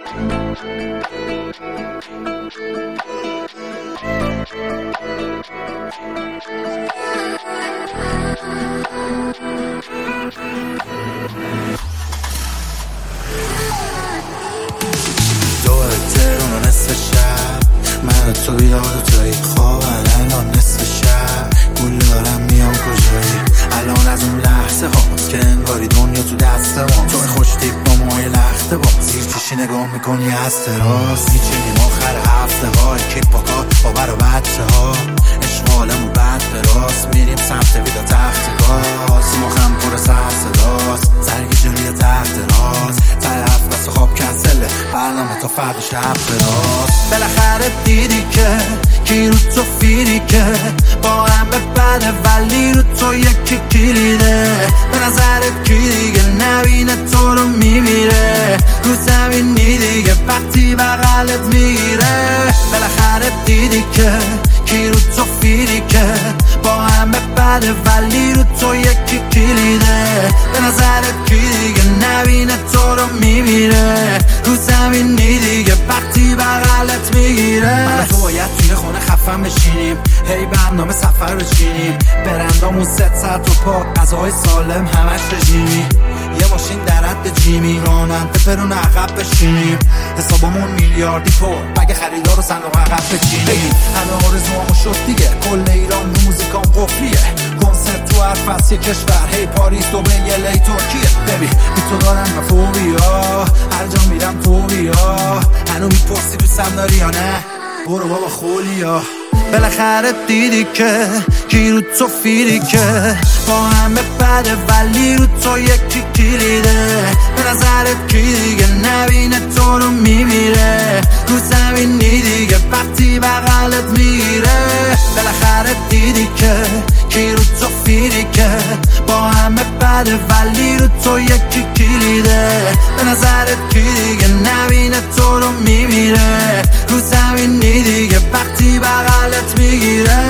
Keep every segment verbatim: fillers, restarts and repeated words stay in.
تهران نصف شب من تو بیدار و توی خواب الان نصف شب گول دارم میام کجایی الان از اون لحظه هاست که انگاری دنیا تو دست ما تو خوش تیپ با مای لخته با زیر چشی نگاه میکنی از تراس میچینیم آخر هفته ها کیپ با کار با بر و بچه ها عشق عالم و بعد به راست میریم سمت ویدا تخت گاز مخم پر سر صداست زرگی جلوی تحت راز طرف بس خواب کنسله برنامه تا فرد شب براست بالاخره دیدی که کی رو تو فیری که با هم به بده ولی رو تو یکی کلیده به نظرت کی دیگه نبینه تو رو میمیره رو زمینی دیگه وقتی بغلت میگیره بالاخره دیدی که کی رو تو فیری که با هم به بده ولی رو تو یکی کلیده به نظرت کی دیگه نبینه تو رو میمیره رو زمینی دیگه وقتی بغلت میگیره من تو باید توی خونه خفن بشینیم هی برنامه سفر بچینیم برندامون ست ساعت و پا غذاهای سالم همش رژیمی یه ماشین در حد جیمی راننده فرون عقب بشینیم حسابمون میلیاردی پر بگه خریدار رو صندوق عقب بچینیم همه آرزوامو شد دیگه کل ایران رو موزیکام قفلیه کنسرت تو هر فصل کشور هی پاریس دبی الی ترکیه ببین بی تو دارم و فوبیا هر جا میرم تو بیا هنو میپرسی دوستم داری یا نه برو بابا خولیا بالاخره دیدی که کی رو تو فیری که با همه بده ولی رو تو یکی کلیده به نظرت کی دیگه نبینه تو رو میمیره رو زمینی دیگه وقتی بغلت میگیره بالاخره دیدی که کی رو تو فیری که با همه بده ولی رو تو یکی کلیده به نظرت کی دیگه نبینه تو رو میمیره رو زمینی دیگه وقتی بغلت میگیره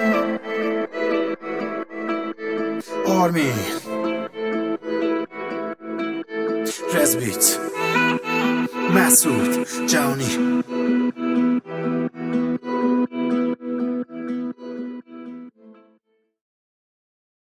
آرمین رزبیت مسعود جوانی